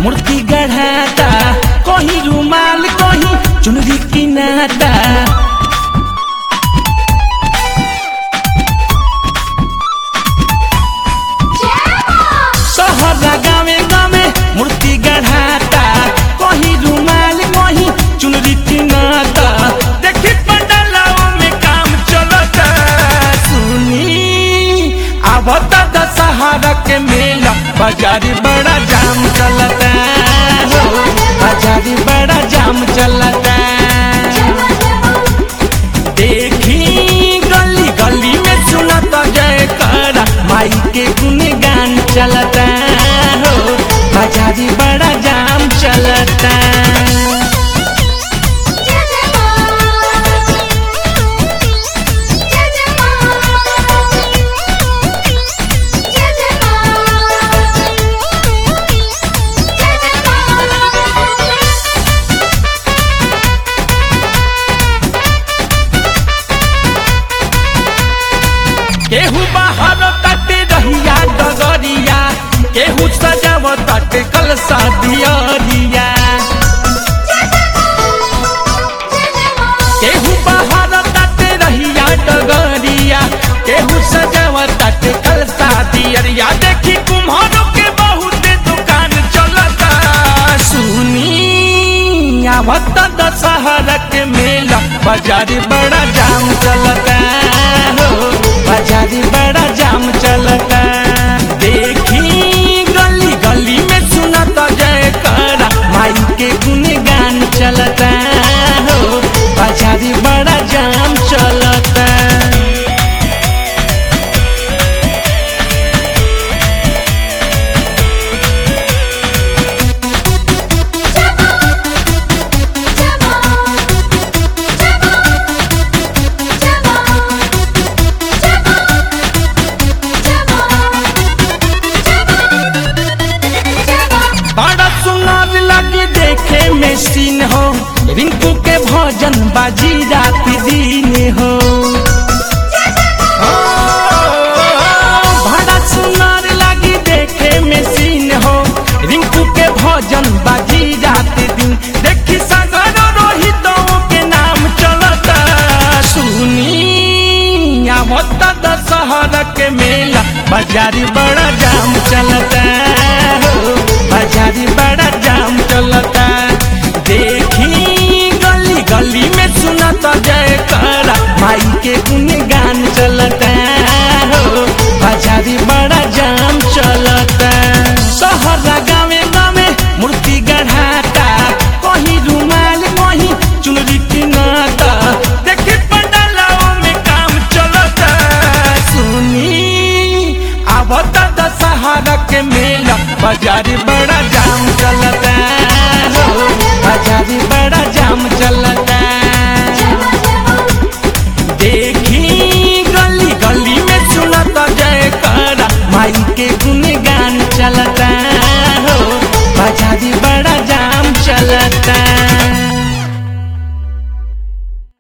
मूर्ति गढ़ाता, कहीं रुमाल कहीं चुनरी किनाता। शहर गावे गावे मूर्ति गढ़ाता, कहीं रुमाल कहीं चुनरी किनाता। देखी पंडालों में काम चलता, सुनी आवता दशहरा के मेला, बाजारी बड़ा जाम चलता हो, बाजारी बड़ा जाम चलता। देखी गली गली में सुनता जयकारा, माई के गुणगान चलता हो, बाजारी बड़ा जाम चलता। केहू बाहर काटे रहिया डगरिया, केहू सजाव काटे कलसा दियरिया। केहू बाहर काटे रहिया डगरिया, केहू सजाव काटे कलसा दियरिया। देखी कुम्हारों के बहुत दुकान चलता, सुनी आवत दशहरा के मेला, बाजारी बड़ा जाम चलता हो, बाजारी बड़ा जाम चलता। देखी गली गली में सुनता जयकारा, माई के गुणगान चलता हो, बाजारी बड़ा जाम चलता। बड़ा सुनार लगे देखे में सीन हो, रिंकू के भजन बाजी रात दिन हो। बड़ा सुनार लगे देखे में सीन हो, रिंकू के भजन बाजी रात दिन। देखी सागर रोहितों के नाम चलता, सुनी आवता दशहरा के मेला, बाजारी बड़ा जाम चलता हो, बाजारी बड़ा जाम चलता। देखी गली गली में सुनता जयकारा, माई के गुणगान चलता हो, बाजारी बड़ा जाम चलता। शहर गावे गावे मूर्ति गढ़ाता, कहीं रुमाल कहीं चुनरी किनाता। देखी पंडालों में काम चलता, सुनी आवता दशहरा के मेला, बाजारी बड़ा जाम चलता हो, बाजारी बड़ा जाम चलता। देखी गली गली में सुनता जयकारा, माई के गुणगान चलता हो, बाजारी बड़ा जाम चलता।